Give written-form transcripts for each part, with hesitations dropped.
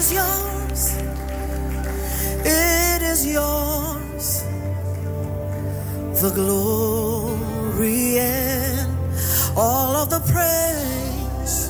is yours. It is yours. The glory and all of the praise.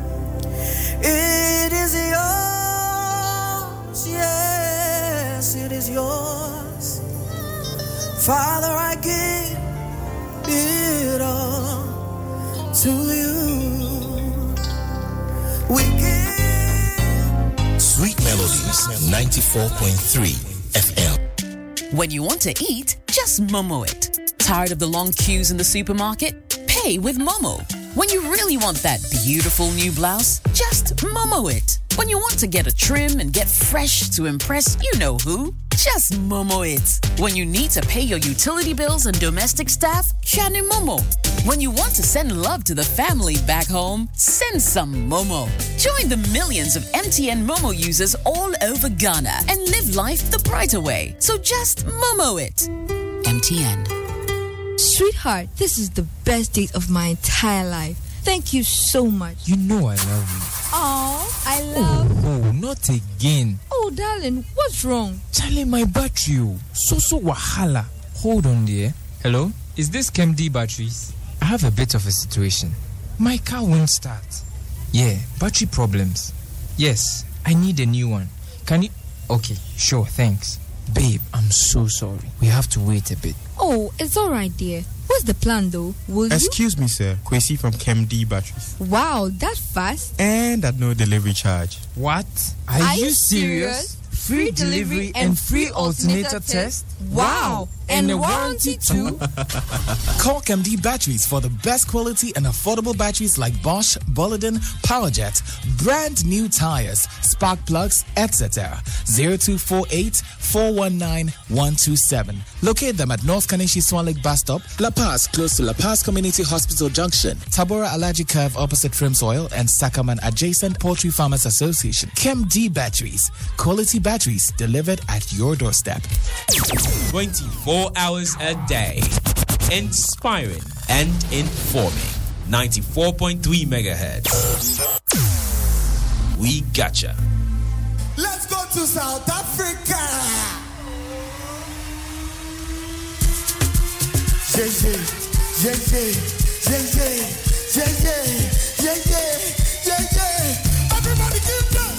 It is yours. Yes, it is yours. Father, I give it all to you. We give Sweet Melodies 94.3 FM. When you want to eat, just Momo it. Tired of the long queues in the supermarket? Pay with Momo. When you really want that beautiful new blouse, just Momo it. When you want to get a trim and get fresh to impress you know who, just Momo it. When you need to pay your utility bills and domestic staff, Shani Momo. When you want to send love to the family back home, send some Momo. Join the millions of MTN Momo users all over Ghana and live life the brighter way. So just Momo it. MTN. Sweetheart, this is the best date of my entire life. Thank you so much. You know I love you. Oh, I love. Oh, not again. Oh, darling, what's wrong? Charlie, my battery. So wahala. Hold on there. Hello? Is this KMD batteries? I have a bit of a situation. My car won't start. Yeah, battery problems. Yes, I need a new one. Can you... Okay, sure, thanks. Babe, I'm so sorry. We have to wait a bit. Oh, it's all right, dear. What's the plan, though? Excuse me, sir. Kwesi from KMD Batteries. Wow, that fast? And at no delivery charge. What? Are you serious? Free delivery and free alternator test? Wow! And a warranty too? Call KMD Batteries for the best quality and affordable batteries like Bosch, Boliden, PowerJet, brand new tires, spark plugs, etc. 0248-419-127. Locate them at North Kaneshi Swan Lake Bus Stop, La Paz, close to La Paz Community Hospital Junction, Tabora Alaji Curve opposite Trims Oil, and Sakaman adjacent Poultry Farmers Association. KMD Batteries. Quality batteries delivered at your doorstep. 24 hours a day. Inspiring and informing. 94.3 megahertz. We gotcha. Let's go to South Africa. Everybody give them.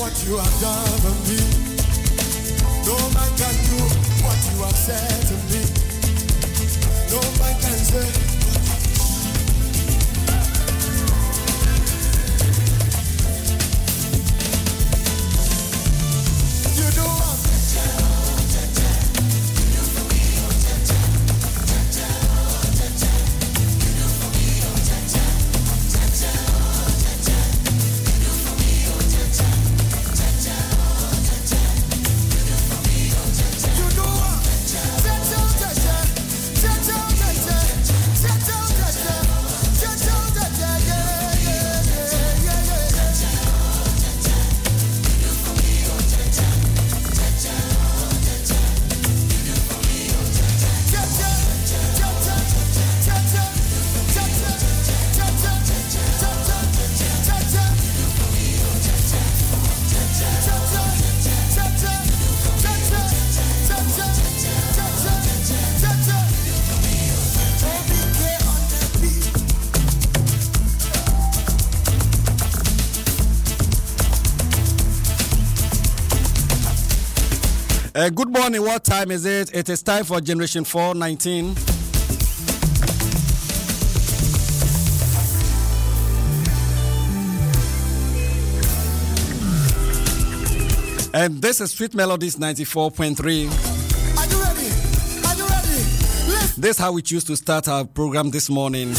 what you have done for me. No man can do what you have said to me. No man can say. You do what? Good morning. What time is it? It is time for Generation 419. And this is Sweet Melodies 94.3. Are you ready? Are you ready? Let's This is how we choose to start our program this morning.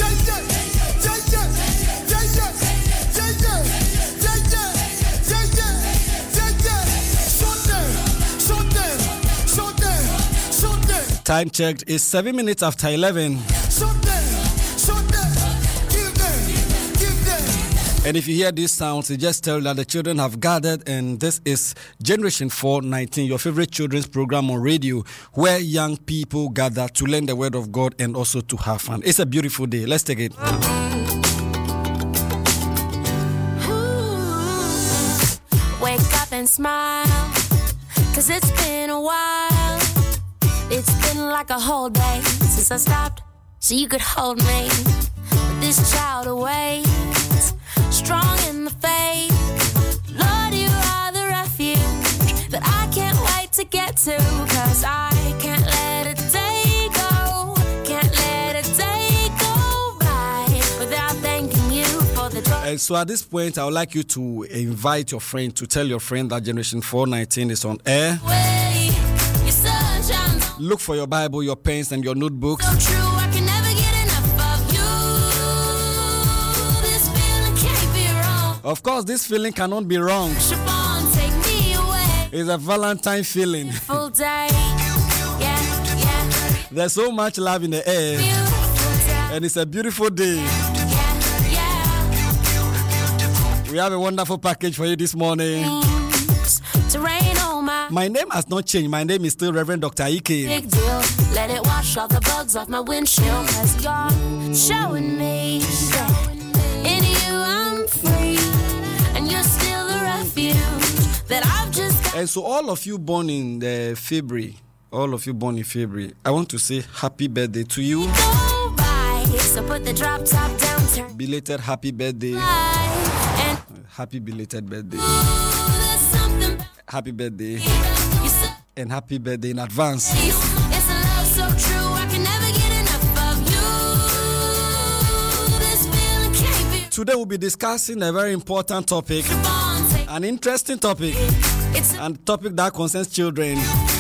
Time checked is 7 minutes after 11. And if you hear these sounds, it just tells that the children have gathered, and this is Generation 419, your favorite children's program on radio, where young people gather to learn the word of God and also to have fun. It's a beautiful day. Let's take it. Wake up and smile, 'cause it's been a while. It's been like a whole day since I stopped so you could hold me. But this child awaits, strong in the faith. Lord, you are the refuge that I can't wait to get to, 'cause I can't let a day go, can't let a day go by without thanking you for the joy. And so at this point, I would like you to invite your friend, to tell your friend that Generation 419 is on air. Look for your Bible, your pens, and your notebooks. So true, I can never get enough of you. This feeling can't be wrong. Of course, this feeling cannot be wrong. Siobhan, take me away. It's a Valentine feeling. Full day. Yeah, yeah. There's so much love in the air. Beautiful day. And it's a beautiful day. Yeah, yeah. We have a wonderful package for you this morning. To rain on My name has not changed. My name is still Reverend Dr. Ike. big deal. Let it wash all the bugs off my windshield. 'Cause you're showing me that in you I'm free. And you're still the refuge that I've just got. And so all of you born in February, I want to say happy birthday to you. Go by. So put the drop top down, turn Belated happy birthday. and Happy belated birthday. there's something Happy birthday. you said. And happy birthday in advance. It's a love so true, I can never get enough of you. This feeling can't be Today we'll be discussing a very important topic, born. Take an interesting topic, it's and a topic that concerns children.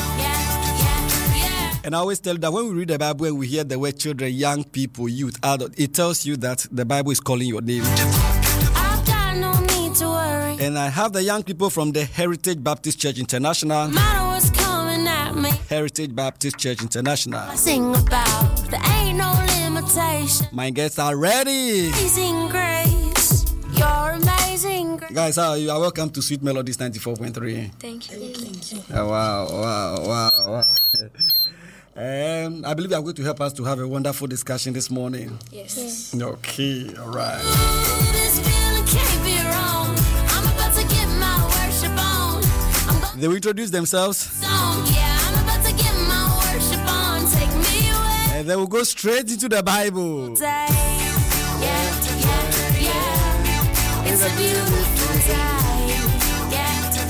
yeah. And I always tell you that when we read the Bible and we hear the word children, young people, youth, adult, it tells you that the Bible is calling your name. I've got no need to worry. And I have the young people from the Heritage Baptist Church International. No matter what's coming at me, Heritage Baptist Church International. I sing about there ain't no limitation. My guests are ready. Amazing grace, your amazing grace. Guys, how are you? Welcome to Sweet Melodies 94.3. Thank you. Oh, wow. I believe you are going to help us to have a wonderful discussion this morning. Yes. Okay, all right. This feeling can't be wrong. I'm about to get my worship on. I'm going They will introduce themselves song, yeah. I'm about to get my worship on. Take me away. and they will go straight into the Bible. Day. Yeah. It's a beautiful day. Yeah.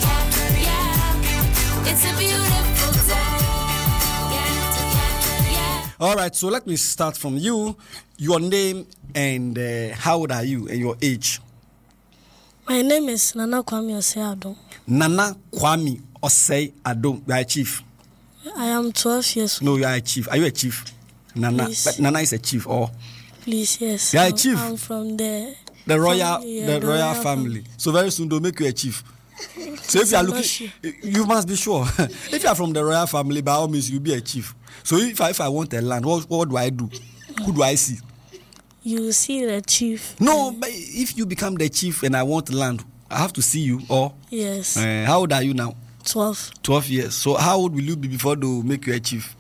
All right, so let me start from you. Your name and how old are you and your age? My name is Nana Kwame Osei Adom. Nana Kwame Osei Adom. You are a chief. I am 12 years old. No, you are a chief. Are you a chief? Nana. But Nana is a chief, or? Please, yes. You are a chief. I'm from the royal family. So very soon they'll make you a chief. So if you are looking, you must be sure. If you are from the royal family, by all means you'll be a chief. So if I want a land, what do I do? Who do I see? You see the chief. No, but if you become the chief and I want land, I have to see you, or? Yes. How old are you now? 12. 12 years. So how old will you be before they will make you a chief?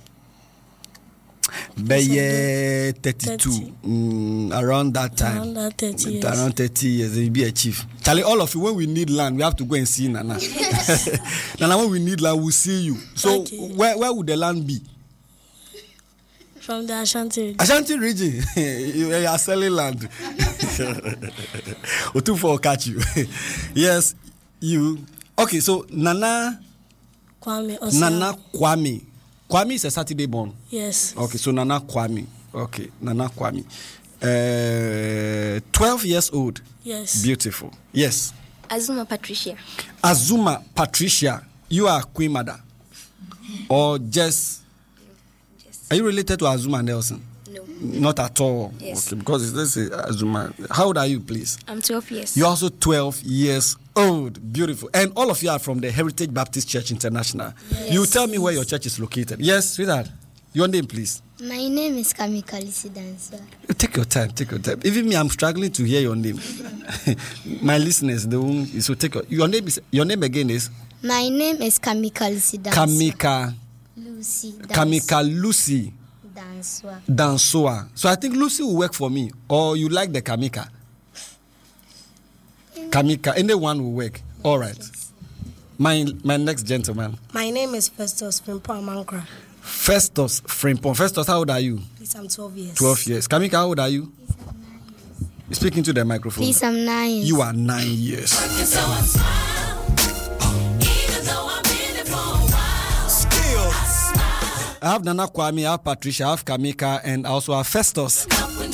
32. Around that time. Around that 30 years. Around 30 years, you'll be a chief. Charlie, all of you, when we need land, we have to go and see Nana. Nana, when we need land, we'll see you. So where would the land be? From the Ashanti region. Ashanti region? You are selling land. Otufor catch you. Yes, you. Okay, so Nana Kwame Osei. Nana Kwame. Kwame is a Saturday born. Yes. Okay, so Nana Kwame. Okay, Nana Kwame. 12 years old. Yes. Beautiful. Yes. Azuma Patricia. Azuma Patricia. You are Queen Mother? Or just... Are you related to Azuma Nelson? No. Not at all? Yes. Okay, because let's say Azuma. How old are you, please? I'm 12 years. You're also 12 years old. Beautiful. And all of you are from the Heritage Baptist Church International. Yes. You tell me where your church is located. Yes, sweetheart. Your name, please. My name is Kamika Lucy Danswa. Take your time. Even me, I'm struggling to hear your name. My listeners, they won't. So take your name again is? My name is Kamika Lucy Danswa. Kamika Lucy Danswa. So I think Lucy will work for me. Or you like the Kamika? Kamika, anyone will work. All right. My next gentleman. My name is Festus Frimpong Amankra. Festus Frimpong. Festus, how old are you? Please, I'm 12 years. 12 years. Kamika, how old are you? Speaking to the microphone. Please, I'm 9 years. You are 9 years. I have Nana Kwame, I have Patricia, I have Kamika, and I also have Festus.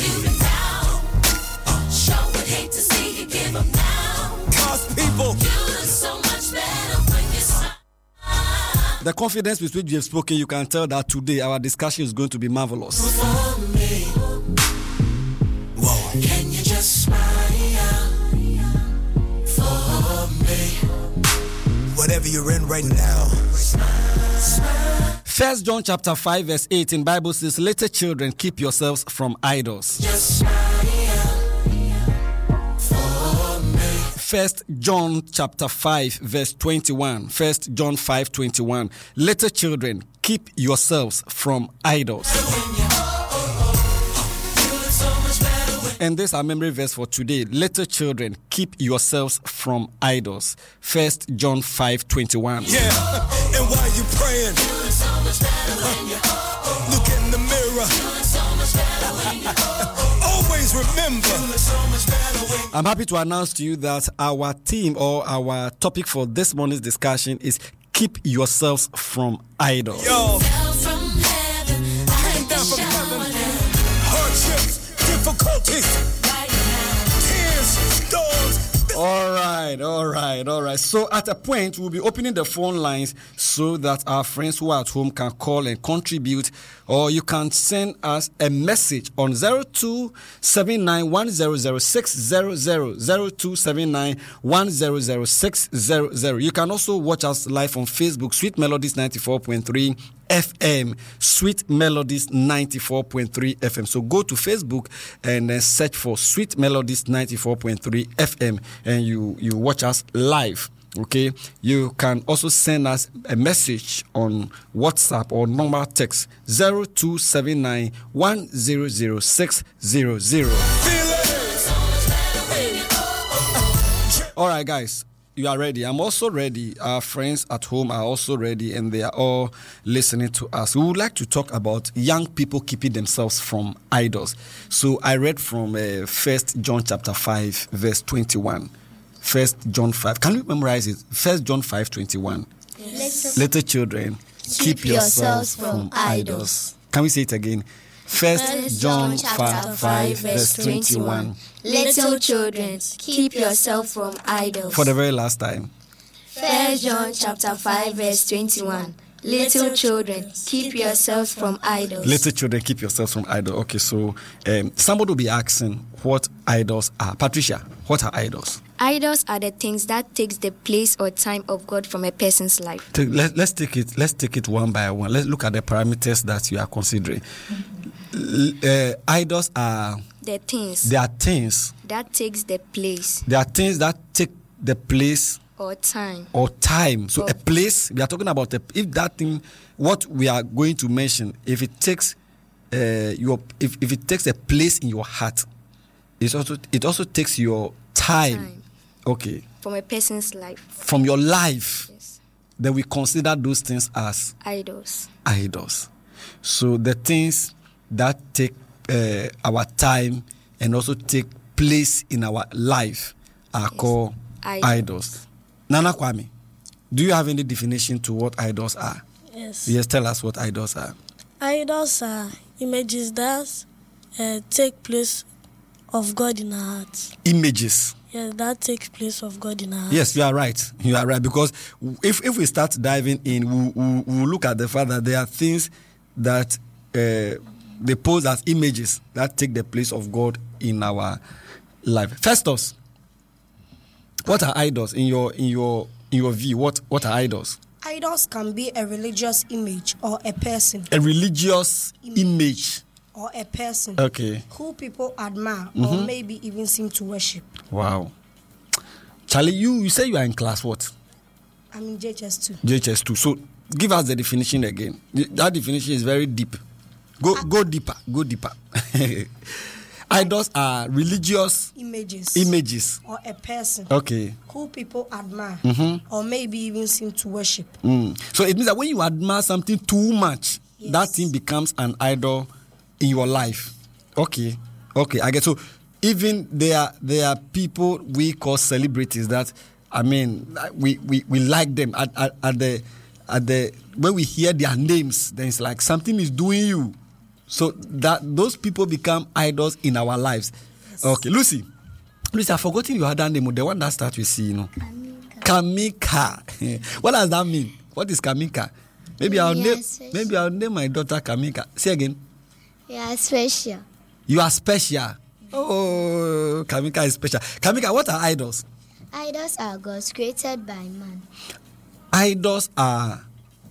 The confidence with which you have spoken, you can tell that today our discussion is going to be marvelous. Whoa. Can you just smile for me? Whatever you're in right now. 1 John chapter 5 verse 18, Bible says, "Little children, keep yourselves from idols." Just smile for me. 1 John chapter 5 verse 21. 1 John 5:21. Little children, keep yourselves from idols. And this is our memory verse for today. Little children, keep yourselves from idols. 1 John 5:21. Yeah, and while you praying, look in the mirror. Always remember. I'm happy to announce to you that our theme or our topic for this morning's discussion is keep yourselves from idols. Yo, came down from heaven. Hardships, difficulties, tears, storms. All right. So at a point, we'll be opening the phone lines so that our friends who are at home can call and contribute, or you can send us a message on 0279100600, 0279100600. You can also watch us live on Facebook, Sweet Melodies 94.3 FM, Sweet Melodies 94.3 FM. So go to Facebook and then search for Sweet Melodies 94.3 FM and you watch us live. Okay, you can also send us a message on WhatsApp or normal text 0279100600. All right, guys. You are ready. I'm also ready. Our friends at home are also ready, and they are all listening to us. We would like to talk about young people keeping themselves from idols. So I read from 1 John chapter 5, verse 21. 1 John 5. Can you memorize it? 1 John 5:21. Yes. Little children, keep yourselves from idols. Can we say it again? 1 John chapter 5 verse 21. Little children, keep yourself from idols. For the very last time. 1 John chapter 5 verse 21. Little children, keep yourselves from idols. Little children, keep yourselves from idols. Okay, so somebody will be asking what idols are. Patricia, what are idols? Idols are the things that takes the place or time of God from a person's life. Let's take it one by one. Let's look at the parameters that you are considering. Idols are the things. They are things that takes the place. They are things that take the place or time. So a place, we are talking about if that thing, what we are going to mention, if it takes if it takes a place in your heart, it also takes your time. Okay. From a person's life. From your life. Yes. Then we consider those things as idols. So the things that take our time and also take place in our life are called idols. Nana Kwame, do you have any definition to what idols are? Yes, tell us what idols are. Idols are images that take place of God in our hearts. Images? Yes, that takes place of God in our hearts. Yes, you are right. Because if we start diving in, we'll look at the fact that there are things that they pose as images that take the place of God in our life. Festus, what are idols in your view? What are idols? Idols can be a religious image or a person. A religious image or a person. Okay. Who people admire or maybe even seem to worship. Wow. Charlie, you say you are in class what? I'm in JHS2. JHS2. So give us the definition again. That definition is very deep. Go deeper. Idols are religious images or a person. Okay. Who people admire or maybe even seem to worship. So it means that when you admire something too much, that thing becomes an idol in your life. Okay, I get. So even there are people we call celebrities that, I mean, we like them at the when we hear their names, then it's like something is doing you. So that those people become idols in our lives. Yes. Okay, Lucy, I've forgotten your other name, the one that starts with C, Kamika. What does that mean? What is Kamika? Maybe I'll name my daughter Kamika. Say again. You are special. You are special. Oh, Kamika is special. Kamika, what are idols? Idols are gods created by man. Idols are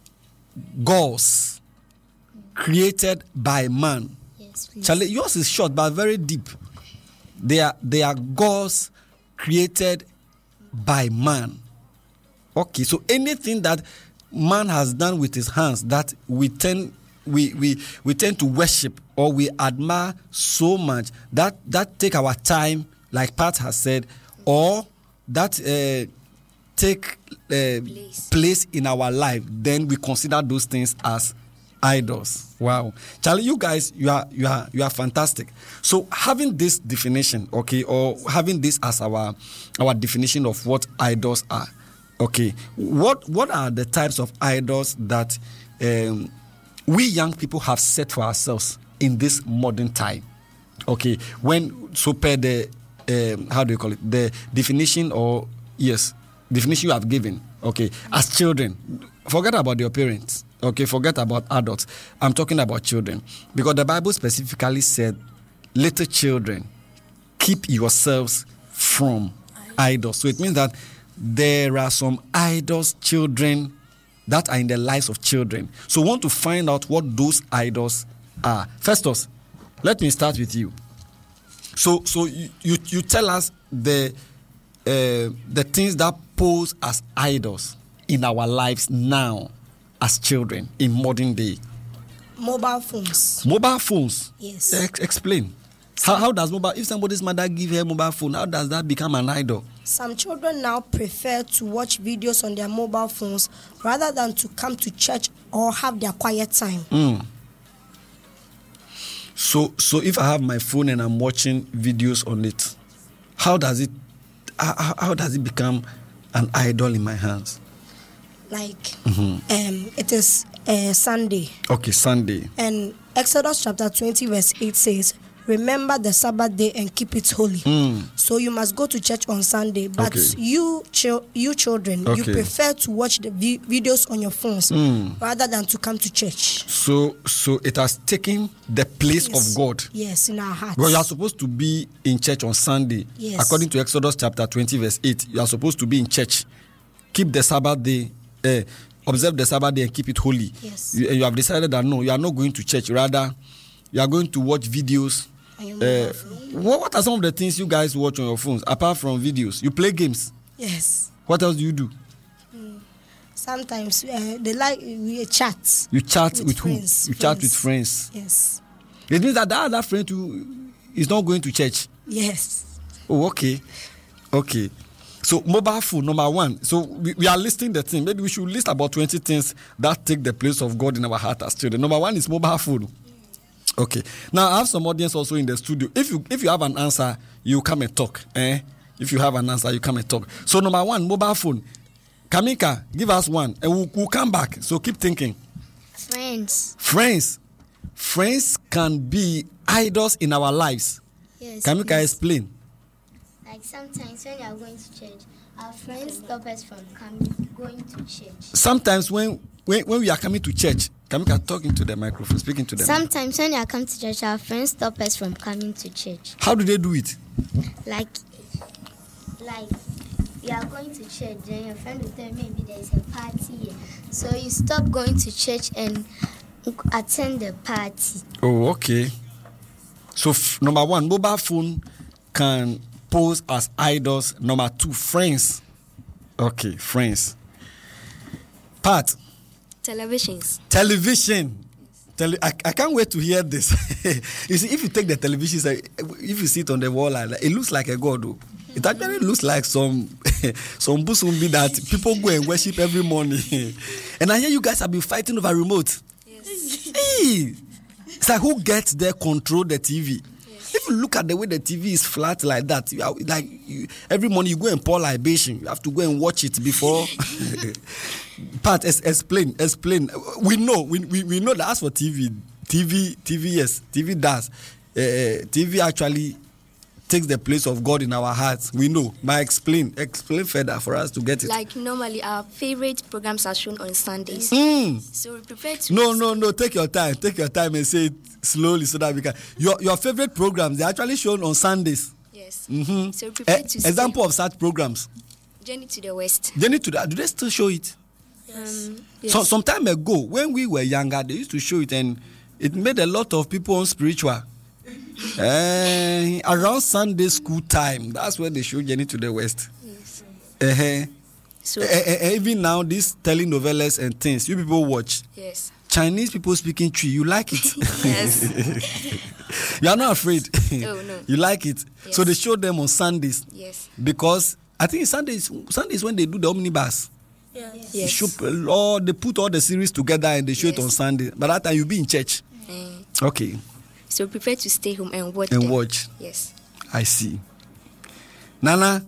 gods created by man. Yes, please. Charlie, yours is short but very deep. They are gods created by man. Okay, so anything that man has done with his hands that we tend to worship or we admire so much that take our time, like Pat has said, or that take place in our life, then we consider those things as idols. Wow, Charlie, you guys, you are fantastic. So having this definition, okay, or having this as our definition of what idols are, okay, what are the types of idols that we young people have set for ourselves in this modern time? Okay, per the how do you call it, the definition you have given, okay, as children, forget about your parents. Okay, forget about adults. I'm talking about children. Because the Bible specifically said, little children, keep yourselves from idols. So it means that there are some idols, children, that are in the lives of children. So we want to find out what those idols are. Festus, let me start with you. So you tell us the things that pose as idols in our lives now as children in modern day. Mobile phones. Mobile phones? Yes. Explain. How does if somebody's mother give her a mobile phone, how does that become an idol? Some children now prefer to watch videos on their mobile phones rather than to come to church or have their quiet time. So if I have my phone and I'm watching videos on it, how does it become an idol in my hands? Like it is Sunday. Okay, Sunday. And Exodus chapter 20 verse 8 says, remember the Sabbath day and keep it holy. So you must go to church on Sunday. But you children, you prefer to watch the videos on your phones rather than to come to church. So it has taken the place of God. Yes, in our hearts. Well, you are supposed to be in church on Sunday. Yes. According to Exodus chapter 20 verse 8, you are supposed to be in church. Keep the Sabbath day, observe the Sabbath day and keep it holy. Yes. You have decided that no, you are not going to church. Rather, you are going to watch videos. What are some of the things you guys watch on your phones apart from videos? You play games. Yes. What else do you do? Sometimes we chat. You chat with who? Friends, you chat with friends. Yes. It means that other friend who is not going to church. Yes. Oh, okay. So mobile phone, number one. So we are listing the thing. Maybe we should list about 20 things that take the place of God in our heart as children. Number one is mobile phone. Okay. Now I have some audience also in the studio. If you have an answer, you come and talk. If you have an answer, you come and talk. So number one, mobile phone. Kamika, give us one, and we'll come back. So keep thinking. Friends can be idols in our lives. Yes. Kamika, explain. Like sometimes when you are going to church, our friends stop us from going to church. Sometimes when we are coming to church, Kamika, talking to the microphone, speaking to them. Sometimes when you are coming to church, our friends stop us from coming to church. How do they do it? Like you are going to church, then your friend will tell you maybe there is a party here. So you stop going to church and attend the party. Oh, okay. So number one, mobile phone can pose as idols. Number two, friends. Okay, friends. Part. Television. I can't wait to hear this. You see, if you take the television, if you see it on the wall, it looks like a god. Though. It actually looks like some busumbi that people go and worship every morning. And I hear you guys have been fighting over remote. Yes. Hey, it's like who gets there control the TV. Yes. If you look at the way the TV is flat like that, every morning you go and pour libation. You have to go and watch it before. Pat, explain. We know that as for TV, yes, TV does. TV actually takes the place of God in our hearts. We know. But explain further for us to get it. Like normally, our favorite programs are shown on Sundays. So we prefer to. No. Take your time and say it slowly so that we can. Your favorite programs, they're actually shown on Sundays. Yes. Mm-hmm. So we prefer to. Example of such programs. Journey to the West. Do they still show it? Yes. So some time ago, when we were younger, they used to show it, and it made a lot of people unspiritual. Around Sunday school time, that's when they show Journey to the West. Yes. So even now, these telenovelas and things, you people watch. Yes. Chinese people speaking Twi, you like it? Yes. You are not afraid. Oh, no. You like it. Yes. So they show them on Sundays. Yes. Because I think Sundays when they do the omnibus. Yes. They put all the series together and they show it on Sunday. But that time you be in church. Okay. So we prefer to stay home and watch. Yes. I see. Nana,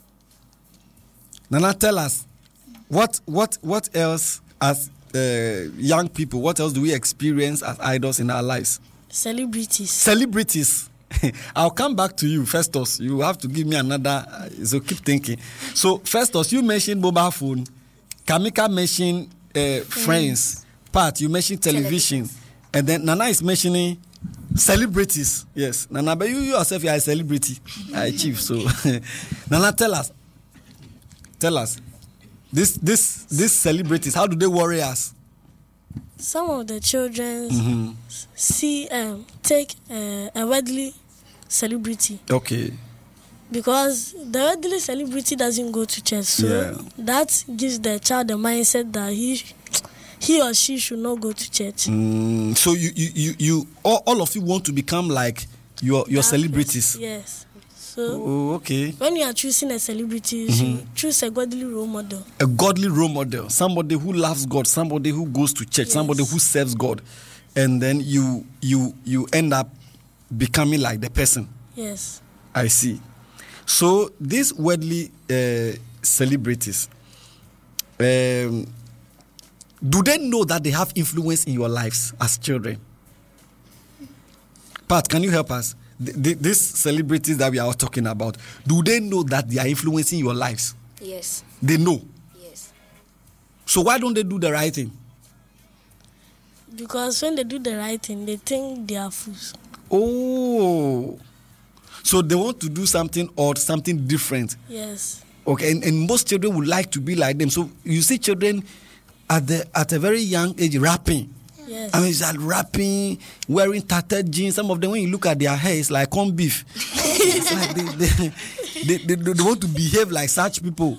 tell us what else as young people? What else do we experience as idols in our lives? Celebrities. I'll come back to you, Festus. You have to give me another. So keep thinking. So Festus, you mentioned mobile phone. Kamika mentioned friends. Pat, you mentioned television. And then Nana is mentioning celebrities. Yes. Nana, but you yourself, you are a celebrity. Chief. So Nana, tell us. These celebrities, how do they worry us? Some of the children take a worldly celebrity. Okay. Because the worldly celebrity doesn't go to church. So that gives the child the mindset that he or she should not go to church. So you all of you want to become like your celebrities. Yes. So okay. When you are choosing a celebrity, you should choose a godly role model. A godly role model, somebody who loves God, somebody who goes to church, somebody who serves God, and then you end up becoming like the person. Yes. I see. So these worldly celebrities, do they know that they have influence in your lives as children? Pat, can you help us? These celebrities that we are talking about, do they know that they are influencing your lives? Yes. They know? Yes. So why don't they do the right thing? Because when they do the right thing, they think they are fools. Oh. So they want to do something odd, something different. Yes. Okay, and most children would like to be like them. So you see children at a very young age rapping. Yes. I mean, it's like rapping, wearing tattered jeans. Some of them, when you look at their hair, it's like corned beef. It's like they want to behave like such people.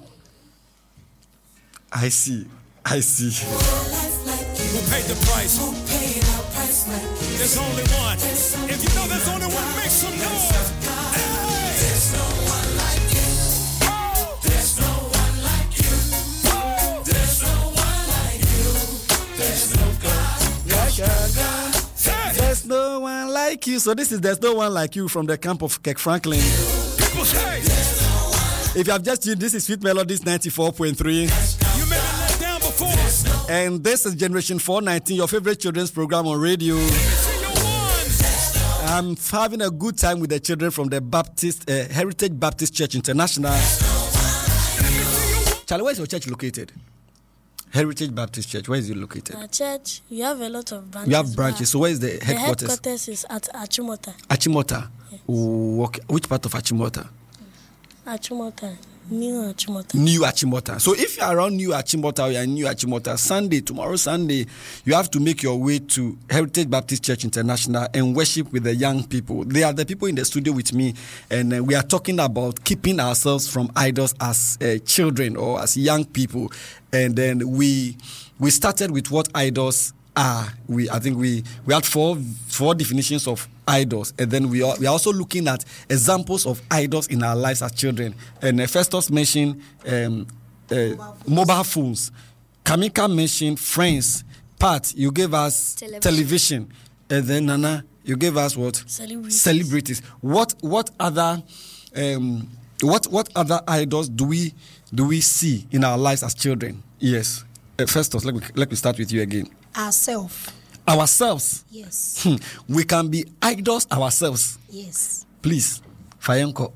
I see. Who paid the price? There's only one. If you know there's only one, make some noise. There's no one like you. There's no one like you. There's no one like you. There's no God like our God. There's no one like you. So this is There's No One Like You from the camp of Kirk Franklin. People say, if you have just tuned, this is Sweet Melodies 94.3. you may be let down before. And this is Generation 419, your favorite children's program on radio. I'm having a good time with the children from the Heritage Baptist Church International. Charlie, where is your church located? Heritage Baptist Church, where is it located? Our church, we have a lot of branches. You have branches, so where is the headquarters? The headquarters is at Achimota. Achimota? Yes. Oh, okay. Which part of Achimota? Achimota. New Achimota. New Achimota. So if you are around New Achimota or you are in New Achimota, tomorrow Sunday, you have to make your way to Heritage Baptist Church International and worship with the young people. They are the people in the studio with me, and we are talking about keeping ourselves from idols as children or as young people. And then we started with what idols are. I think we had four definitions of idols, and then we are also looking at examples of idols in our lives as children. And Festus mentioned mobile phones. Kamika mentioned friends. Pat, you gave us television. And then Nana, you gave us what? Celebrities. What other idols do we see in our lives as children? Yes. Festus, let me start with you again. Ourselves. Yes. We can be idols ourselves. Yes. Please, Fayenko.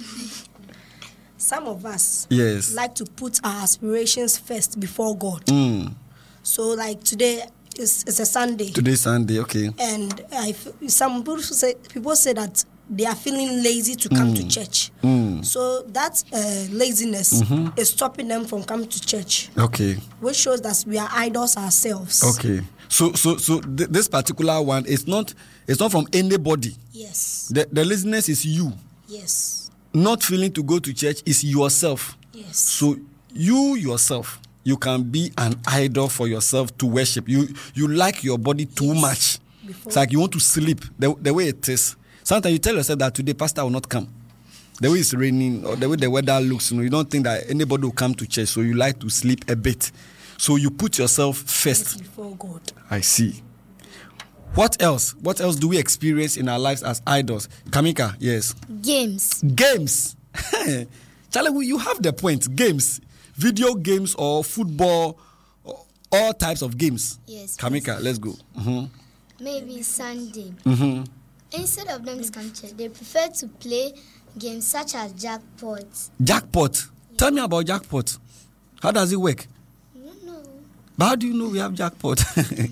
Some of us like to put our aspirations first before God. So like today it's a Sunday. Today's Sunday, okay. And some people say that they are feeling lazy to come to church. So that laziness is stopping them from coming to church. Okay. Which shows that we are idols ourselves. Okay. So this particular one is not from anybody. Yes. The laziness is you. Yes. Not feeling to go to church is yourself. Yes. So you yourself, you can be an idol for yourself to worship. You like your body too much. It's like you want to sleep the way it is. Sometimes you tell yourself that today pastor will not come. The way it's raining or the way the weather looks, you don't think that anybody will come to church, so you like to sleep a bit. So you put yourself first. Before God. I see. What else? What else do we experience in our lives as idols? Kamika, yes. Games. Charlie, you have the point. Games. Video games or football, all types of games. Yes. Kamika, let's go. Maybe Sunday. Instead of them to come to church, they prefer to play games such as jackpot. Jackpot? Yeah. Tell me about jackpot. How does it work? I don't know. But how do you know we have jackpot?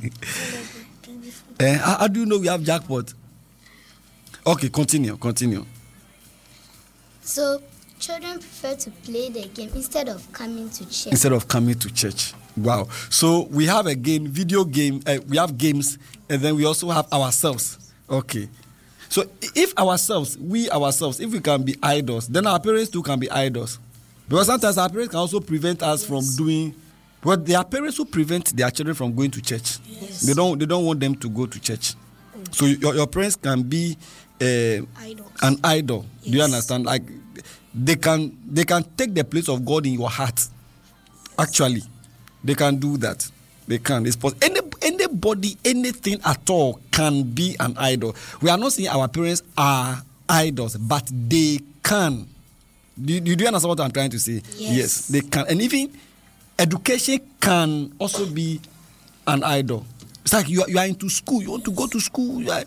How do you know we have jackpot? Okay, continue. So, children prefer to play the game instead of coming to church. Wow. So, we have a game, video game, we have games, and then we also have ourselves. Okay. So, if we can be idols, then our parents too can be idols. Because sometimes our parents can also prevent us from doing... But there are parents who prevent their children from going to church. Yes. They don't want them to go to church. So your parents can be an idol. Yes. Do you understand? Like they can take the place of God in your heart. Actually, they can do that. They can. It's possible. Anybody, anything at all can be an idol. We are not saying our parents are idols, but they can. Do you understand what I'm trying to say? Yes, they can. And even education can also be an idol. It's like you are into school. You want to go to school.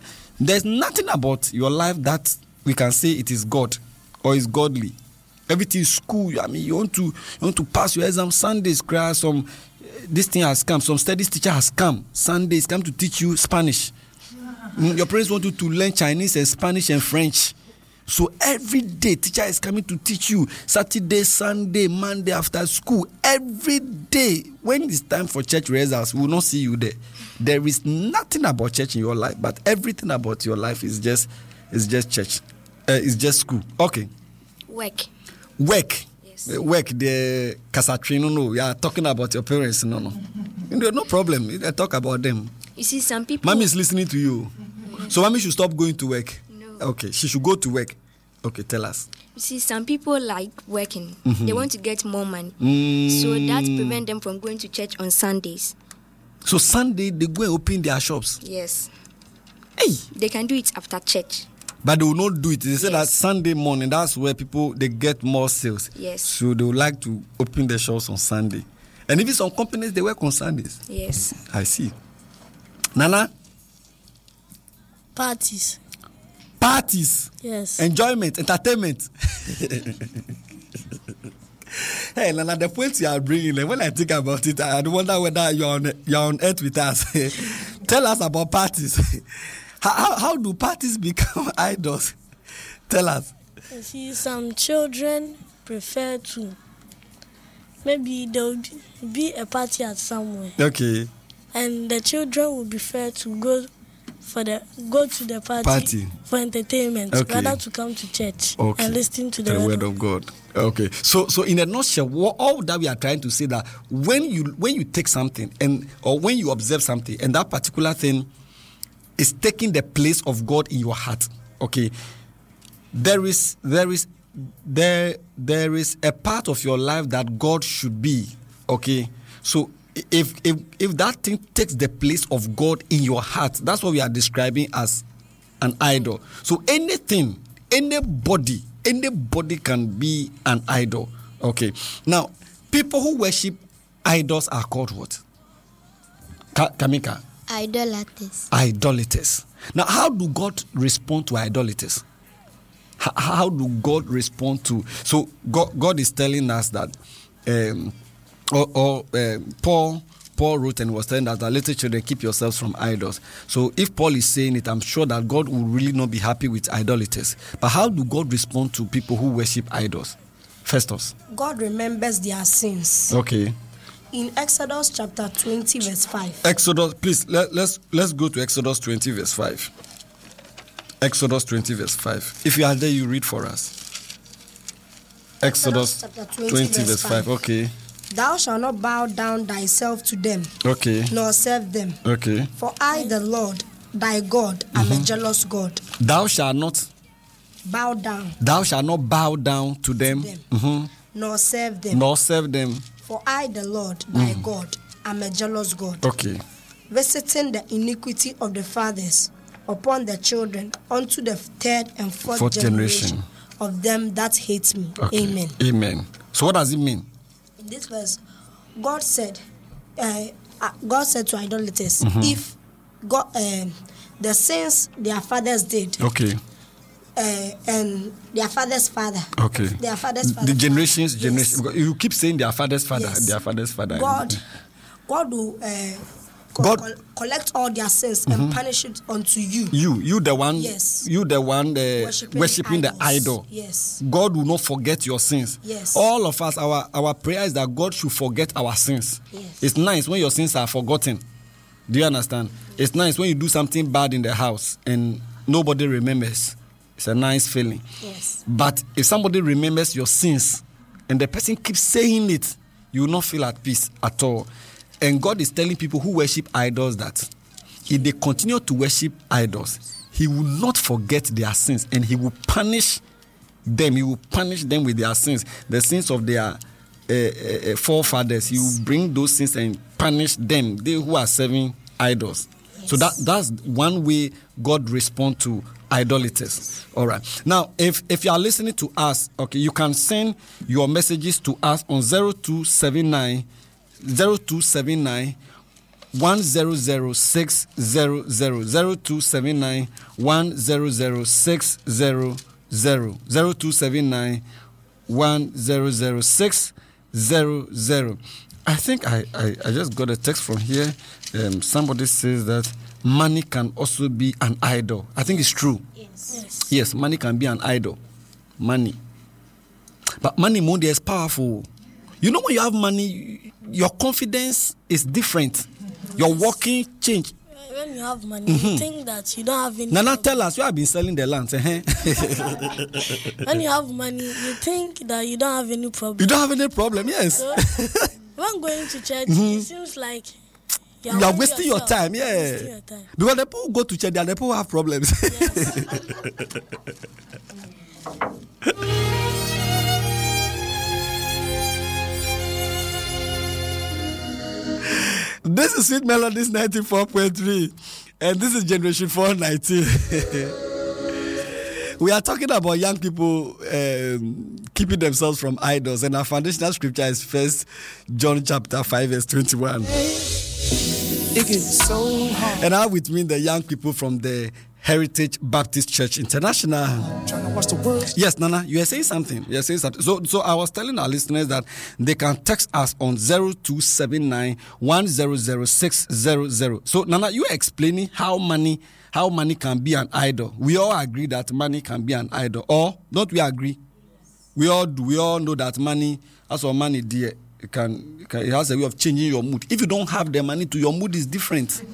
There's nothing about your life that we can say it is God or is godly. Everything is school. I mean, you want to pass your exam. Sundays, class. This thing has come. Some studies teacher has come. Sundays come to teach you Spanish. Your parents want you to learn Chinese and Spanish and French. So every day, teacher is coming to teach you. Saturday, Sunday, Monday after school. Every day. When it's time for church rehearsals, we will not see you there. There is nothing about church in your life, but everything about your life is just church. It's just school. Okay. Work. Yes. Work. The Casatrino. No, we are talking about your parents. No. No problem. I talk about them. You see, some people. Mommy is listening to you. So mommy should stop going to work. No. Okay, she should go to work. Okay, tell us. You see, some people like working. Mm-hmm. They want to get more money. So that prevents them from going to church on Sundays. So Sunday, they go and open their shops? Yes. Hey! They can do it after church. But they will not do it. They say that Sunday morning, that's where they get more sales. Yes. So they would like to open their shops on Sunday. And even some companies, they work on Sundays. Yes. I see. Nana? Parties. Yes. Enjoyment, entertainment. Hey, Nana, the points you are bringing, when I think about it, I wonder whether you're on earth with us. Tell us about parties. How do parties become idols? Tell us. You see, some children prefer to, maybe there will be a party at somewhere. Okay. And the children will prefer to go to the party for entertainment, rather to come to church and listen to the word of God. Okay. So in a nutshell, all that we are trying to say that when you take something or when you observe something and that particular thing is taking the place of God in your heart, okay, there is a part of your life that God should be, okay. So if that thing takes the place of God in your heart, that's what we are describing as an idol. So anybody can be an idol. Okay. Now, people who worship idols are called what? Kamika? Idolaters. Now, how do God respond to idolaters? How do God respond to? So God is telling us that. Paul wrote and was telling that little children, keep yourselves from idols. So if Paul is saying it, I'm sure that God will really not be happy with idolaters. But how do God respond to people who worship idols? Festus. God remembers their sins. Okay. In Exodus chapter 20 verse 5. Exodus, please, let's go to Exodus 20 verse 5. Exodus 20 verse 5. If you are there, you read for us. Exodus chapter 20 verse 5. Okay. Thou shalt not bow down thyself to them, okay, nor serve them. Okay. For I, the Lord, thy God, am a jealous God. Thou shalt not bow down. Thou shalt not bow down to them. Nor serve them. For I, the Lord, thy God, am a jealous God. Okay. Visiting the iniquity of the fathers upon the children unto the third and fourth generation of them that hate me. Okay. Amen. So what does it mean? In this verse, God said to idolaters, if God, the sins their fathers did, okay, and their father's father, okay, their father's father, the generations, you keep saying their father's father, their father's father. God will collect all their sins and punish it unto you. You the one. Yes. You the one worshiping the idol. Yes. God will not forget your sins. Yes. All of us, our prayer is that God should forget our sins. Yes. It's nice when your sins are forgotten. Do you understand? It's nice when you do something bad in the house and nobody remembers. It's a nice feeling. Yes. But if somebody remembers your sins and the person keeps saying it, you will not feel at peace at all. And God is telling people who worship idols that if they continue to worship idols, He will not forget their sins and He will punish them. He will punish them with their sins, the sins of their forefathers. He will bring those sins and punish them, they who are serving idols. Yes. So that's one way God responds to idolaters. All right. Now, if you are listening to us, okay, you can send your messages to us on 0279 100600 0279 100600 0279 100600. I think I just got a text from here. Somebody says that money can also be an idol. I think it's true. Yes, money can be an idol. Money. But money is powerful. You know, when you have money, your confidence is different. Your walking change. When you have money, you think that you don't have any. Nana, tell us, you have been selling the land. When you have money, you think that you don't have any problem. You don't have any problem, yes. So, when going to church, it seems like you are wasting your time, yeah. Because the people who go to church, they are the people who have problems. This is Sweet Melodies 94.3, and this is Generation 419. We are talking about young people keeping themselves from idols, and our foundational scripture is 1 John chapter 5 verse 21. It gets so hard. And I with me the young people from the Heritage Baptist Church International. Trying to watch the words. Yes, Nana, you are saying something. You are saying something. So I was telling our listeners that they can text us on 0279 100600. So Nana, you are explaining how money can be an idol. We all agree that money can be an idol, or don't we agree? We all know that money, as for money, dear, it has a way of changing your mood. If you don't have the money, your mood is different.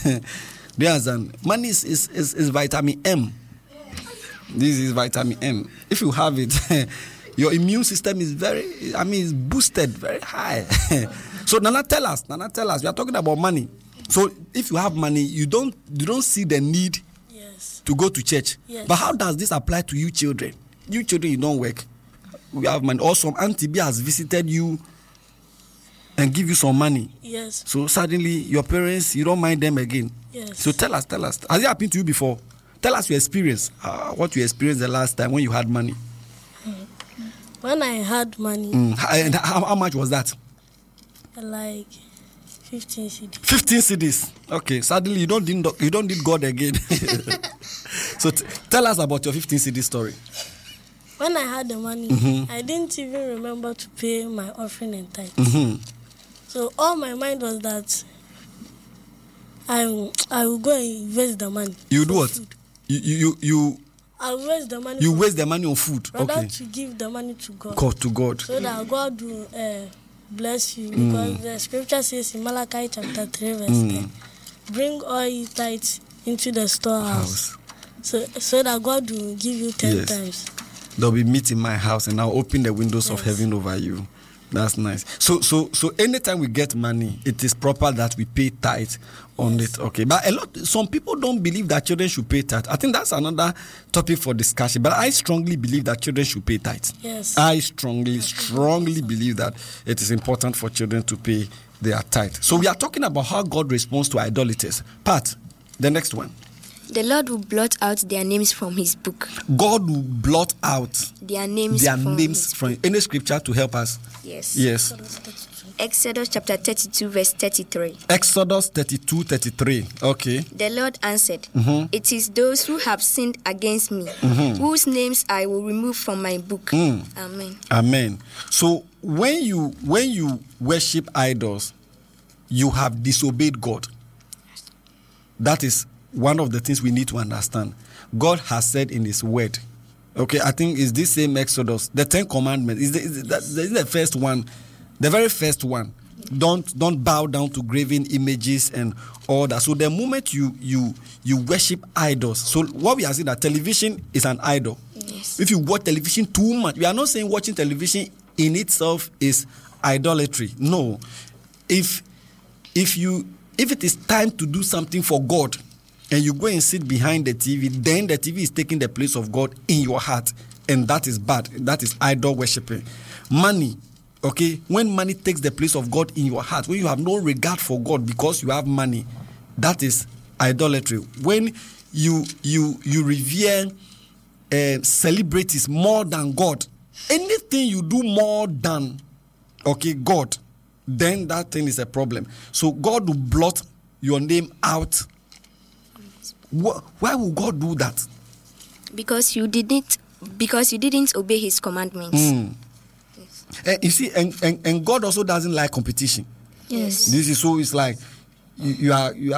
Money is vitamin M. This is vitamin M. If you have it, your immune system is it's boosted very high. So Nana, tell us. We are talking about money. So if you have money, you don't see the need to go to church. Yes. But how does this apply to you children? You children, you don't work. We have money. Or some Auntie B has visited you and give you some money. Yes. So suddenly your parents, you don't mind them again. Yes. So tell us. Has it happened to you before? Tell us your experience. What you experienced the last time when you had money. When I had money. And how much was that? Like 15 cedis. 15 cedis. Okay. Suddenly you don't need God again. So tell us about your 15 cedis story. When I had the money, I didn't even remember to pay my offering and tithe. So all my mind was that I will go and invest the money. You do what? Food. You I will waste the money. You waste the money on food. Rather to give the money to God. To God. So that God will bless you. Because the scripture says in Malachi chapter 3 verse 10, bring all your tithes into the storehouse. So that God will give you 10 times. There'll be meat in my house, and I'll open the windows of heaven over you. That's nice. So anytime we get money, it is proper that we pay tithe on it. Okay, but some people don't believe that children should pay tithe. I think that's another topic for discussion. But I strongly believe that children should pay tithe. Yes. I strongly believe that it is important for children to pay their tithe. So we are talking about how God responds to idolaters. Pat, the next one. The Lord will blot out their names from his book. God will blot out their names from any scripture to help us. Yes. Exodus chapter 32 verse 33. Exodus 32:33. Okay. The Lord answered, it is those who have sinned against me, whose names I will remove from my book. Amen. So when you worship idols, you have disobeyed God. That is one of the things we need to understand. God has said in his word. Okay, I think it's this same Exodus. The 10 Commandments is the first one, the very first one. Don't bow down to graven images and all that. So the moment you worship idols, so what we are saying that television is an idol. Yes. If you watch television too much, we are not saying watching television in itself is idolatry. No. If it is time to do something for God, and you go and sit behind the TV, then the TV is taking the place of God in your heart. And that is bad. That is idol worshiping. Money, okay? When money takes the place of God in your heart, when you have no regard for God because you have money, that is idolatry. When you revere celebrities more than God, anything you do more than, God, then that thing is a problem. So God will blot your name out. Why would God do that? Because you didn't obey his commandments. Yes. And you see, and God also doesn't like competition. Yes. This is so. It's like you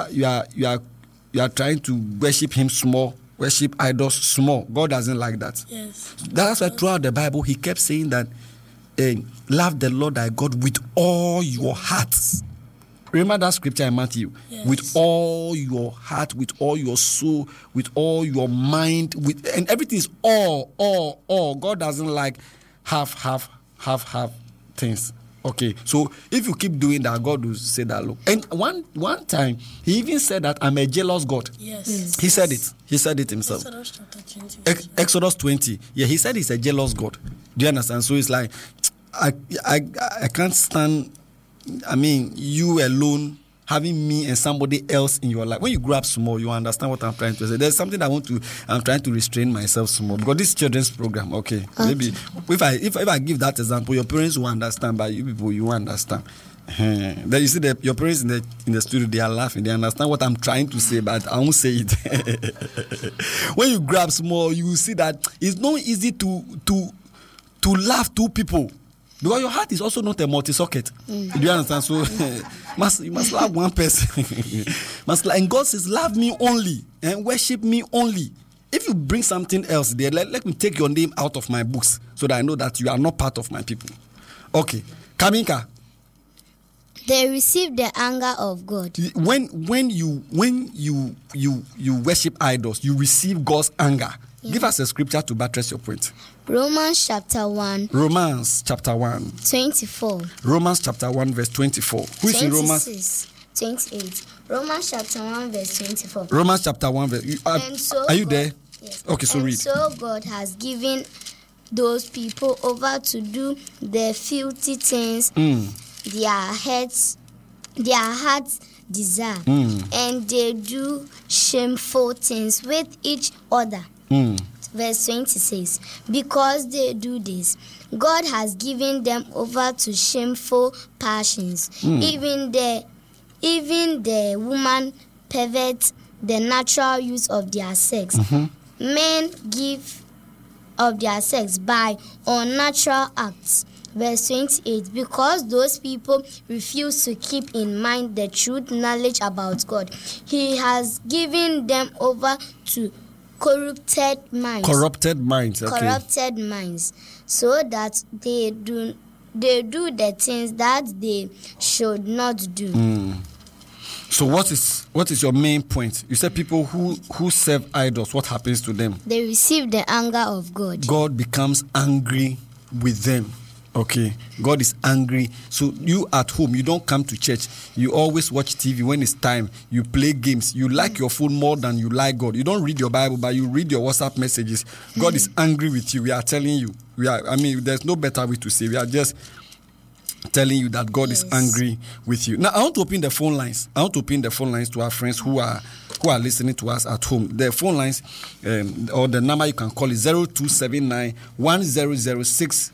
are trying to worship him small, worship idols small. God doesn't like that. Yes. That's why throughout the Bible he kept saying that love the Lord thy God with all your heart. Remember that scripture in Matthew? Yes. With all your heart, with all your soul, with all your mind, and everything is all. God doesn't like half things. Okay, so if you keep doing that, God will say that. Look, and one time he even said that I'm a jealous God. Yes. He said it. He said it himself. Exodus chapter 20. Exodus 20. Yeah, he said he's a jealous God. Do you understand? So it's like I can't stand. I mean, you alone having me and somebody else in your life. When you grow up small, you understand what I'm trying to say. There's something I'm trying to restrain myself small because this children's program. Okay. Maybe if I give that example, your parents will understand, but you people you won't understand. Then you see that your parents in the studio, they are laughing. They understand what I'm trying to say, but I won't say it. When you grow up small, you will see that it's not easy to laugh two people. Because your heart is also not a multi-socket. Do you understand? So you must love one person. And God says, love me only and worship me only. If you bring something else there, let me take your name out of my books so that I know that you are not part of my people. Okay. Kaminka. They received the anger of God. When you worship idols, you receive God's anger. Yeah. Give us a scripture to buttress your point. Romans chapter 1. Romans chapter 1. 24. Romans chapter 1 verse 24. Who is in Romans? 28. Romans chapter 1 verse 24. Romans chapter 1 verse... are you there? Yes. Okay, so read. So God has given those people over to do the filthy things their hearts desire. And they do shameful things with each other. Verse 20 says, because they do this, God has given them over to shameful passions. Even the woman perverts the natural use of their sex. Men give of their sex by unnatural acts. Verse 28, because those people refuse to keep in mind the truth knowledge about God, He has given them over to corrupted minds. Okay. Corrupted minds, so that they do the things that they should not do. So what is your main point? You said people who serve idols, what happens to them? They receive the anger of God. God becomes angry with them. Okay, God is angry. So you at home, you don't come to church. You always watch TV when it's time. You play games. You like your phone more than you like God. You don't read your Bible, but you read your WhatsApp messages. God is angry with you. We are telling you. There's no better way to say. We are just telling you that God is angry with you. Now, I want to open the phone lines. To our friends who are listening to us at home. The phone lines, or the number you can call is 0279 1006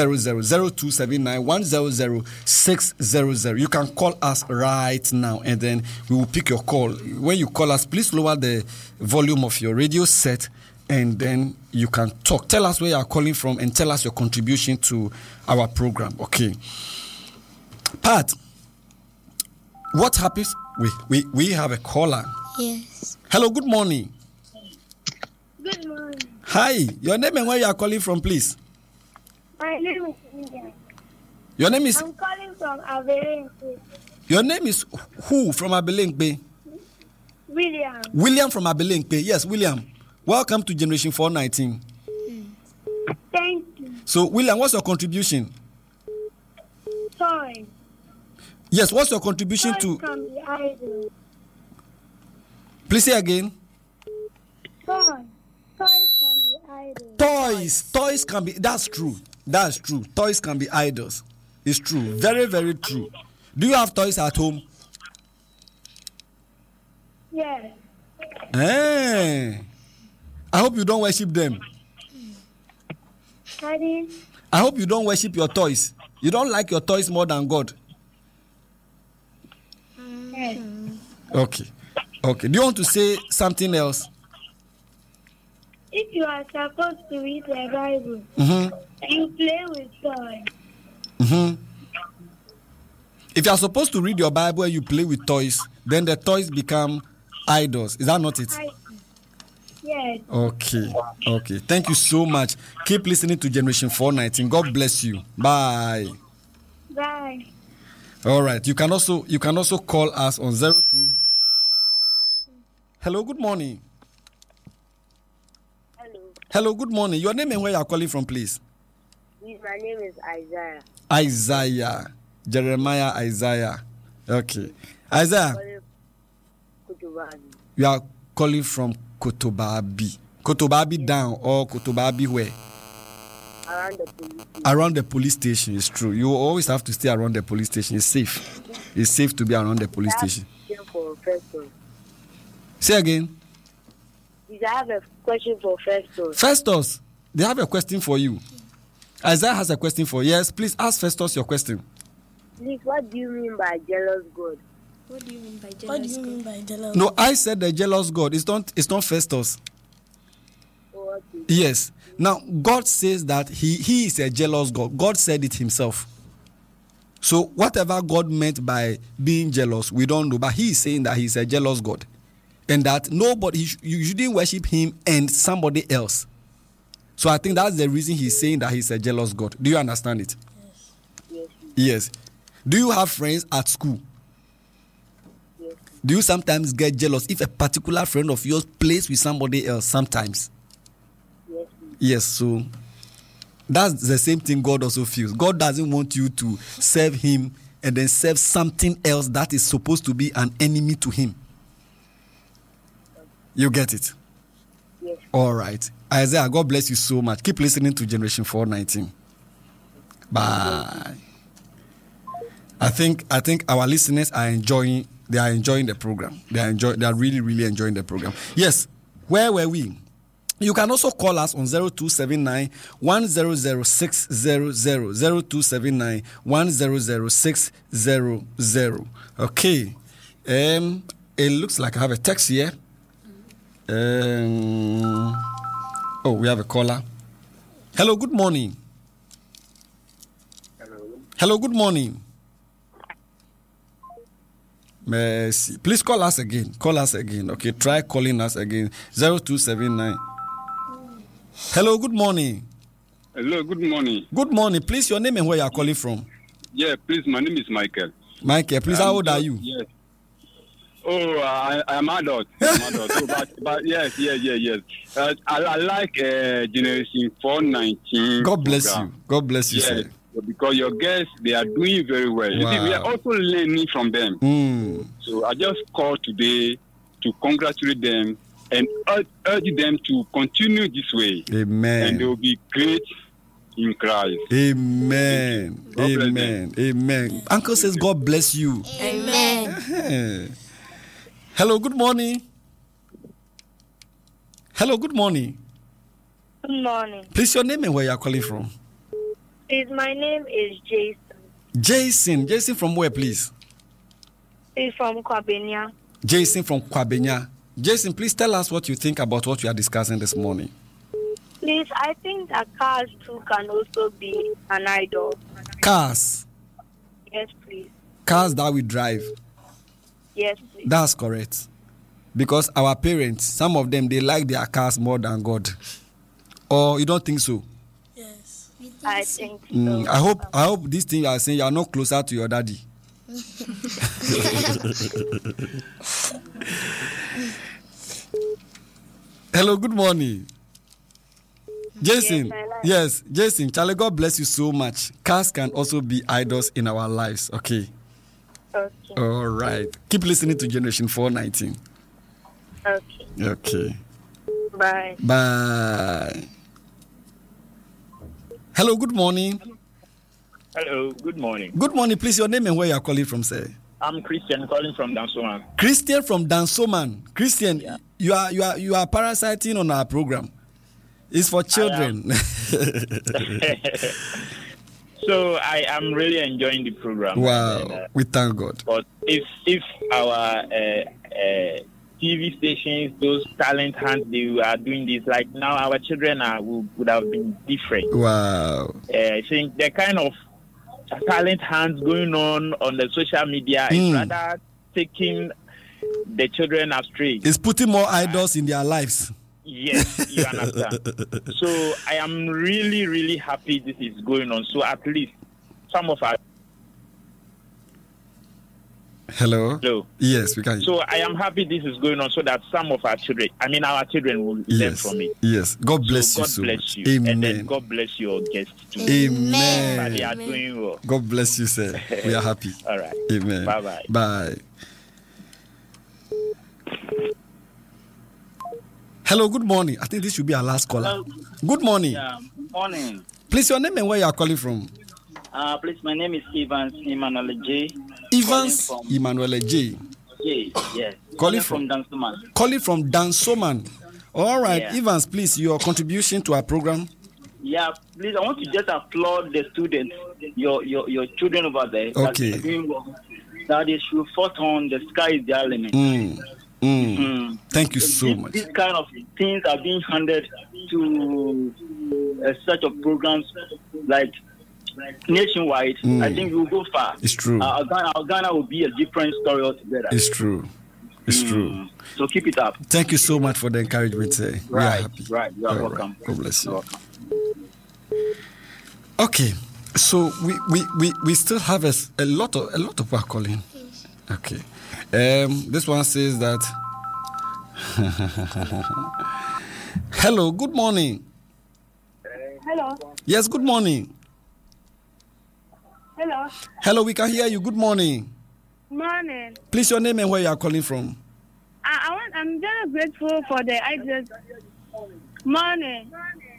0279 100600. You can call us right now and then we will pick your call. When you call us, please lower the volume of your radio set and then you can talk. Tell us where you are calling from and tell us your contribution to our program. Okay. Pat, what happens? We have a caller. Yes. Hello, good morning. Good morning. Hi, your name and where you are calling from, please? My name is William. Your name is? I'm calling from Abelinkwe. Your name is who from Abelinkwe? William. William from Abelinkwe. Yes, William. Welcome to Generation 419. Thank you. So, William, what's your contribution? Toys. Yes, what's your contribution Toys to? Can be idle. Please say again. Toys can be idle. Toys can be. That's true. Toys can be idols. It's true. Very, very true. Do you have toys at home? Yes. Hey. I hope you don't worship them. Pardon? I hope you don't worship your toys. You don't like your toys more than God. Yes. Okay. Do you want to say something else? If you are supposed to read the Bible, you play with toys. If you are supposed to read your Bible and you play with toys, then the toys become idols. Is that not it? Yes. Okay. Thank you so much. Keep listening to Generation 419. God bless you. Bye. Bye. All right. You can also call us on 02. Hello. Good morning. Hello. Good morning. Your name and where you are calling from, please? My name is Isaiah. Isaiah. Jeremiah Isaiah. Okay. Isaiah. You are calling from Kotobabi. Kotobabi down or Kotobabi where? Around the police station. It's true. You always have to stay around the police station. It's safe. It's safe to be around the police station. Say again. I have a question for Festus. Festus, they have a question for you. Isaiah has a question for you. Yes, please ask Festus your question. Please, what do you mean by jealous God? What do you mean by jealous? No, I said the jealous God. It's not Festus. Okay. Yes. Now, God says that he is a jealous God. God said it himself. So, whatever God meant by being jealous, we don't know. But he is saying that he is a jealous God. And that you shouldn't worship him and somebody else. So, I think that's the reason he's saying that he's a jealous God. Do you understand it? Yes. Do you have friends at school? Yes. Do you sometimes get jealous if a particular friend of yours plays with somebody else sometimes? Yes. Yes, so that's the same thing God also feels. God doesn't want you to serve him and then serve something else that is supposed to be an enemy to him. You get it? Yes. All right. Isaiah, God bless you so much. Keep listening to Generation 419. Bye. I think our listeners are enjoying the program. They are really, really enjoying the program. Yes. Where were we? You can also call us on 0279 100600 0279 100600. Okay. It looks like I have a text here. We have a caller. Hello, good morning. Hello, good morning. Merci. Please call us again. Okay, try calling us again. 0279. Hello, good morning. Hello, good morning. Good morning. Please, your name and where you are calling from. Yeah, please, my name is Michael. Michael, please, how old are you? Yes. Oh, I'm adult. But yes. I like Generation 419. God bless you. God bless you, yes, sir. Because your guests, they are doing very well. You see, we are also learning from them. So I just called today to congratulate them and urge them to continue this way. Amen. And they will be great in Christ. Amen. Amen. Uncle says God bless you. Amen. Hello, good morning. Good morning. Please, your name and where you are calling from. My name is Jason. Jason from where, please? He's from Kwabenya. Jason from Kwabenya. Jason, please tell us what you think about what we are discussing this morning. Please, I think that cars too can also be an idol. Cars? Yes, please. Cars that we drive? Yes, please. That's correct. Because our parents, some of them, they like their cars more than God. Or you don't think so? Yes. I think so. I hope this thing you are saying, you are not closer to your daddy. Hello, good morning. Jason. Yes, Jason. Charlie, God bless you so much. Cars can also be idols in our lives. Okay. All right. Keep listening to Generation 419. Okay. Bye. Hello, good morning. Hello, good morning. Good morning. Please, your name and where you are calling from, sir. I'm Christian, calling from Dansoman. Christian from Dansoman. Christian, yeah. you are parasiting on our program. It's for children. So I am really enjoying the program. Wow, we thank God. But if our TV stations, those talent hunts, they are doing this. Like now, our children would have been different. Wow. I think the kind of talent hunts going on the social media is rather taking the children astray. It's putting more idols in their lives. Yes, you understand. So I am really, really happy this is going on. So at least some of our... Hello? Yes, we can. So I am happy this is going on so that some of our children will learn from it. Yes. God bless you so much. Amen. And then God bless your guests too. Amen. They are doing well. God bless you, sir. We are happy. All right. Amen. Bye-bye. Bye. Hello, good morning. I think this should be our last caller. Hello. Good morning. Yeah, morning. Please, your name and where you are calling from? Please, my name is Evans Emmanuel J. Evans Emmanuel J. J, yes. Calling from Dansoman. Calling from Dansoman. All right, Yeah. Evans, please, your contribution to our program. Yeah, please, I want to just applaud the students, your children over there. Okay. That, doing well, that they should fought on the sky is their limit. Thank you so much. These kind of things are being handed to such of programs like nationwide. I think we'll go far. It's true. Our Ghana will be a different story altogether. It's true. It's true. So keep it up. Thank you so much for the encouragement, sir. We are happy. Right. You are welcome. God bless you. Okay, so we still have a lot of people are calling. Okay, this one says that. Hello, good morning. Hello. Yes, good morning. Hello. Hello, we can hear you. Good morning. Morning. Please, your name and where you are calling from. I'm very grateful for the ideas. Morning.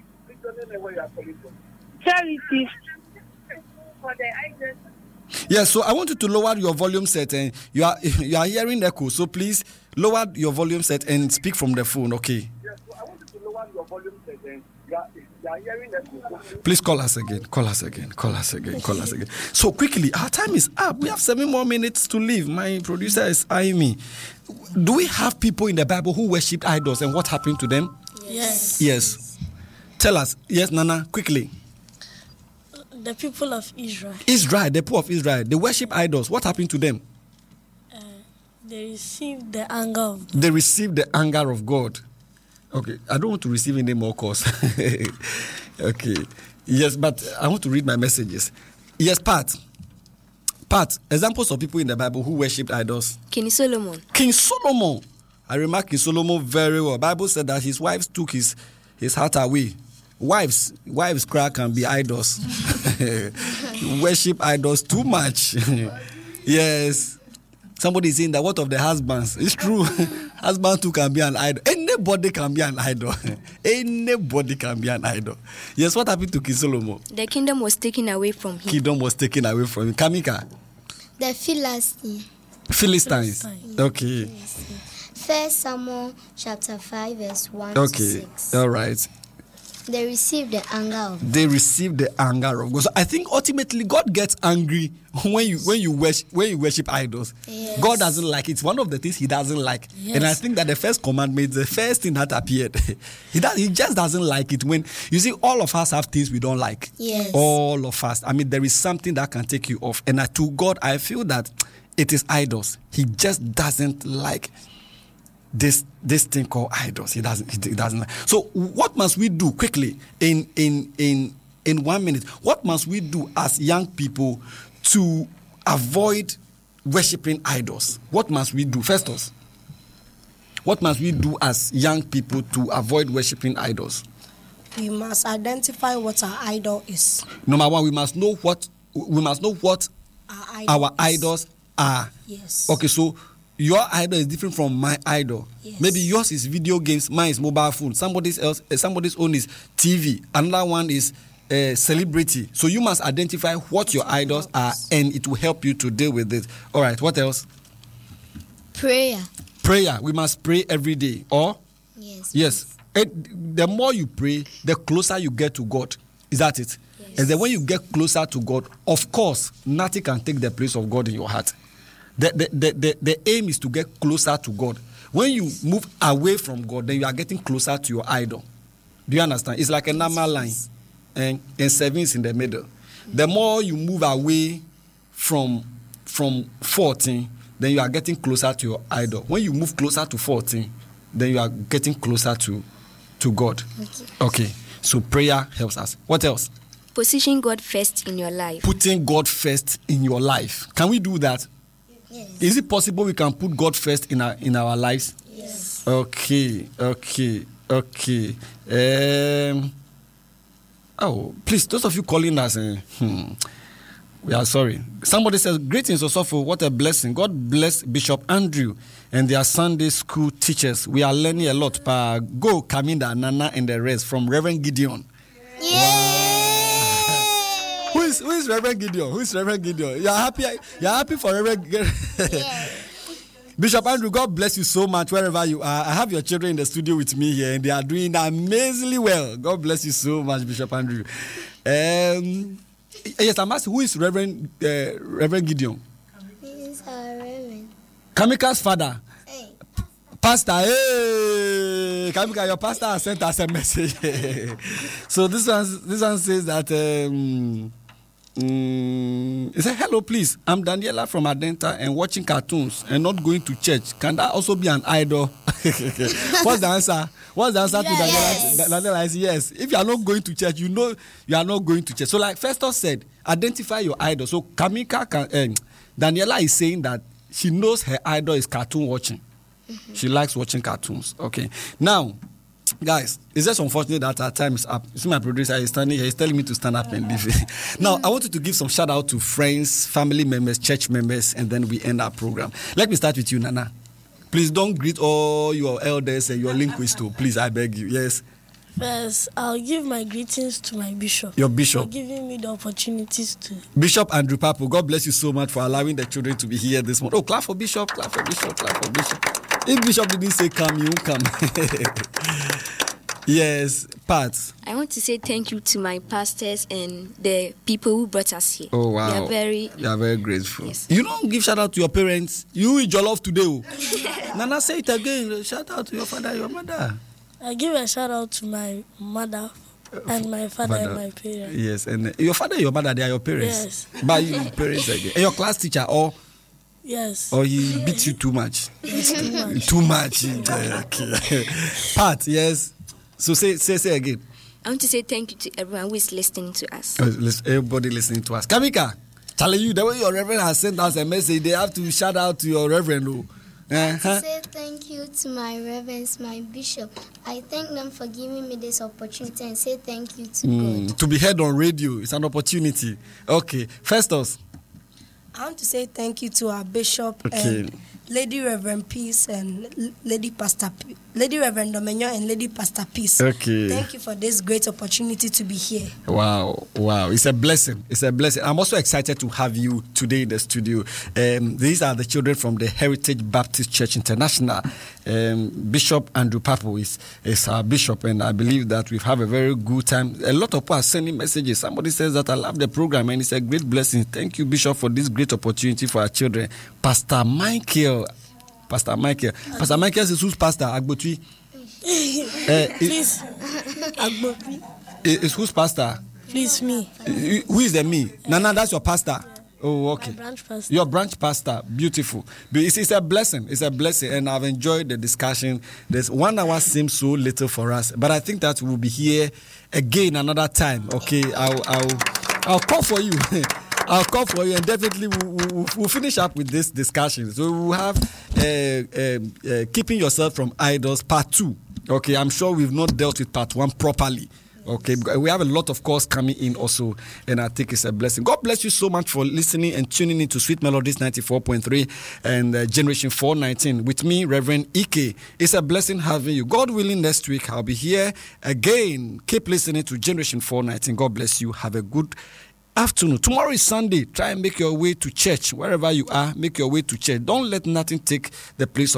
Charity. For the ideas. Yes, so I want you to lower your volume set, and you are hearing echo. So please lower your volume set and speak from the phone. Okay. Yes, so I want you to lower your volume set, and you are hearing echo. Please call us again. So quickly, our time is up. We have 7 more minutes to leave. My producer is eyeing me. Do we have people in the Bible who worshipped idols, and what happened to them? Yes. Tell us. Yes, Nana, quickly. The people of Israel. The people of Israel. They worship idols. What happened to them? They received the anger of God. They received the anger of God. Okay, I don't want to receive any more calls. Okay. Yes, but I want to read my messages. Yes, Pat, examples of people in the Bible who worshipped idols. King Solomon. I remark King Solomon very well. Bible said that his wives took his heart away. Wives cry can be idols. Worship idols too much. Yes. Somebody is saying that what of the husbands? It's true. Husband too can be an idol. Anybody can be an idol. Yes, what happened to King Solomon? The kingdom was taken away from him. Kamika. The Philistines. Okay. 1 Samuel chapter 5 verse 1 to 6. All right. They received the anger of God. They received the anger of God. So I think ultimately God gets angry when you worship idols. Yes. God doesn't like it. It's one of the things He doesn't like. Yes. And I think that the first commandment, the first thing that appeared, He just doesn't like it. When you see, all of us have things we don't like. Yes. All of us. I mean, there is something that can take you off. And to God, I feel that it is idols. He just doesn't like this thing called idols. He doesn't. So what must we do quickly in 1 minute? What must we do as young people to avoid worshiping idols? What must we do? Festus, what must we do as young people to avoid worshiping idols? We must identify what our idol is. Number one, we must know what our idols are. Yes. Okay, so your idol is different from my idol. Yes. Maybe yours is video games, mine is mobile phone. Somebody's own is TV. Another one is celebrity. So you must identify what your idols are, and it will help you to deal with it. All right. What else? Prayer. We must pray every day. Or yes. The more you pray, the closer you get to God. Is that it? Yes. And then when you get closer to God, of course, nothing can take the place of God in your heart. The aim is to get closer to God. When you move away from God, then you are getting closer to your idol. Do you understand? It's like a normal line, and 7 is in the middle. The more you move away from 14, then you are getting closer to your idol. When you move closer to 14, then you are getting closer to God. Okay. So prayer helps us. What else? Position God first in your life. Putting God first in your life. Can we do that? Yes. Is it possible we can put God first in our lives? Yes. Okay. Oh, please, those of you calling us, we are sorry. Somebody says, greetings, Osofo, what a blessing. God bless Bishop Andrew and their Sunday school teachers. We are learning a lot. Go, Kaminda, Nana, and the rest from Reverend Gideon. Yeah. Who is Reverend Gideon? Who is Reverend Gideon? You're happy for Reverend Gideon? Yes. Bishop Andrew, God bless you so much wherever you are. I have your children in the studio with me here, and they are doing amazingly well. God bless you so much, Bishop Andrew. Yes, I'm asking, who is Reverend Gideon? He is our Reverend. Kamika's father. Hey. Pastor, hey! Kamika, your pastor has sent us a message. So this one says that... he said, hello, please. I'm Daniela from Adenta and watching cartoons and not going to church. Can that also be an idol? What's the answer? What's the answer to Daniela? Daniela is yes. If you are not going to church, you know you are not going to church. So like Festus said, identify your idol. So Daniela is saying that she knows her idol is cartoon watching. Mm-hmm. She likes watching cartoons. Okay. Now, guys, it's just unfortunate that our time is up. You see, my producer is standing here. He's telling me to stand up and leave. Now, I want you to give some shout out to friends, family members, church members, and then we end our program. Let me start with you, Nana. Please don't greet all your elders and your linguists too. Please, I beg you. Yes. First, I'll give my greetings to my bishop. Your bishop. For giving me the opportunities to. Bishop Andrew Papu, God bless you so much for allowing the children to be here this morning. Oh, clap for Bishop, clap for Bishop, clap for Bishop. If Bishop didn't say come, you won't come. Yes, Pat. I want to say thank you to my pastors and the people who brought us here. Oh, wow. You are very grateful. Yes. You don't give shout out to your parents. You eat your love today. Nana, say it again. Shout out to your father, your mother. I give a shout out to my mother and my father and my parents. Yes, and your father and your mother, they are your parents. Yes. But you parents again. And your class teacher, or? Yes. Or he beats you too much? Yes, too much. Okay. Pat, yes. So say again. I want to say thank you to everyone who is listening to us. Everybody listening to us. Kamika, telling you the way your reverend has sent us a message, they have to shout out to your reverend. I say thank you to my reverends, my bishop. I thank them for giving me this opportunity and say thank you to God. To be heard on radio, it's an opportunity. Okay, Festus. I want to say thank you to our bishop and Lady Reverend Peace and Lady Reverend Domenyo and Lady Pastor Peace. Okay. Thank you for this great opportunity to be here. Wow. It's a blessing. I'm also excited to have you today in the studio. These are the children from the Heritage Baptist Church International. Bishop Andrew Papu is our bishop, and I believe that we've had a very good time. A lot of people are sending messages. Somebody says that I love the program, and it's a great blessing. Thank you, Bishop, for this great opportunity for our children. Pastor Michael is whose pastor? Agbotwi. Please. Agbotwi. Is whose pastor? Please, me. Who is the me? Nana, that's your pastor. Oh, okay. My branch pastor. Your branch pastor. Beautiful. It's a blessing. It's a blessing. And I've enjoyed the discussion. This 1 hour seems so little for us. But I think that we'll be here again another time. Okay. I'll call for you. I'll call for you, and definitely we'll finish up with this discussion. So we'll have keeping yourself from idols part 2. Okay, I'm sure we've not dealt with part 1 properly. Okay, we have a lot of calls coming in also, and I think it's a blessing. God bless you so much for listening and tuning into Sweet Melodies 94.3 and Generation 419 with me, Reverend Ike. It's a blessing having you. God willing, next week I'll be here again. Keep listening to Generation 419. God bless you. Have a good afternoon. Tomorrow is Sunday. Try and make your way to church. Wherever you are, make your way to church. Don't let nothing take the place of